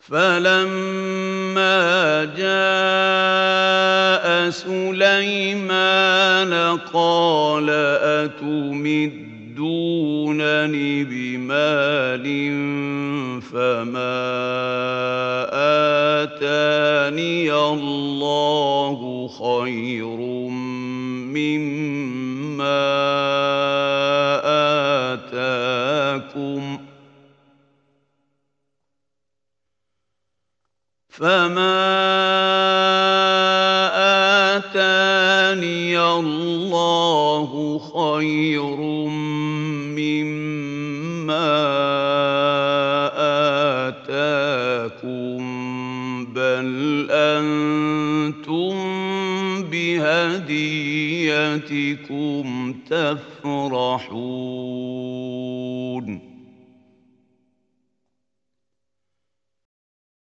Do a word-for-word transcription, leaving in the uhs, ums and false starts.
فَلَمَّا جَاءَ سُلَيْمَانَ قَالَ أَتُمِدُّونَنِ بِمَالٍ فَمَا آتَانِيَ اللَّهُ خَيْرٌ مِّمَّا آتَاكُمْ فَمَا آتَانِيَ اللَّهُ خَيْرٌ مِّمَّا آتَاكُم بَلْ أَنتُم بِهَدِيَّتِكُمْ تَفْرَحُونَ